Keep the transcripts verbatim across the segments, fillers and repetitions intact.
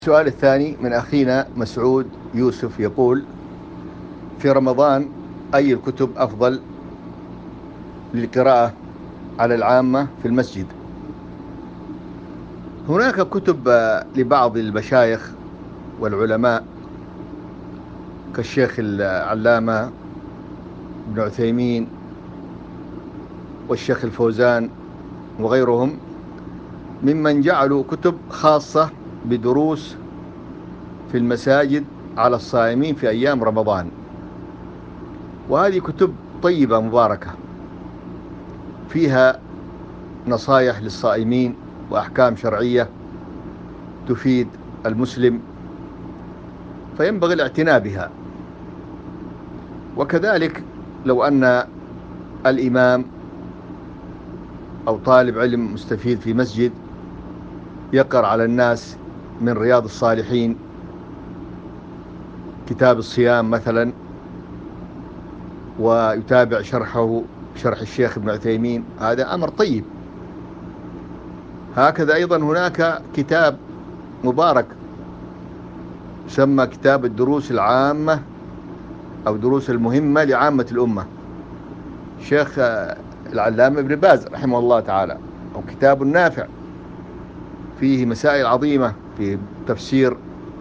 السؤال الثاني من أخينا مسعود يوسف يقول: في رمضان أي الكتب أفضل للقراءة على العامة في المسجد؟ هناك كتب لبعض المشايخ والعلماء كالشيخ العلامة ابن عثيمين والشيخ الفوزان وغيرهم، ممن جعلوا كتب خاصة بدروس في المساجد على الصائمين في أيام رمضان، وهذه كتب طيبة مباركة فيها نصايح للصائمين وأحكام شرعية تفيد المسلم، فينبغي الاعتناء بها. وكذلك لو أن الإمام أو طالب علم مستفيد في مسجد يقرأ على الناس من رياض الصالحين كتاب الصيام مثلا، ويتابع شرحه شرح الشيخ ابن عثيمين، هذا أمر طيب. هكذا أيضا هناك كتاب مبارك يسمى كتاب الدروس العامة أو دروس المهمة لعامة الأمة، الشيخ العلامة ابن باز رحمه الله تعالى، أو كتاب نافع فيه مسائل عظيمة في تفسير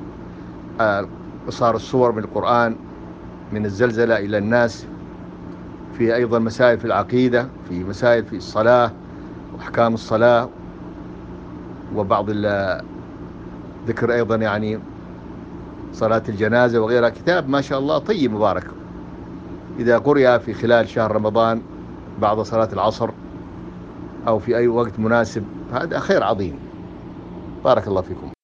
قصار الصور من القرآن من الزلزلة إلى الناس، في أيضا مسائل في العقيدة، في مسائل في الصلاة وأحكام الصلاة، وبعض ذكر أيضا يعني صلاة الجنازة وغيرها. كتاب ما شاء الله طيب مبارك، إذا قرأ في خلال شهر رمضان بعد صلاة العصر أو في أي وقت مناسب هذا خير عظيم. بارك الله فيكم.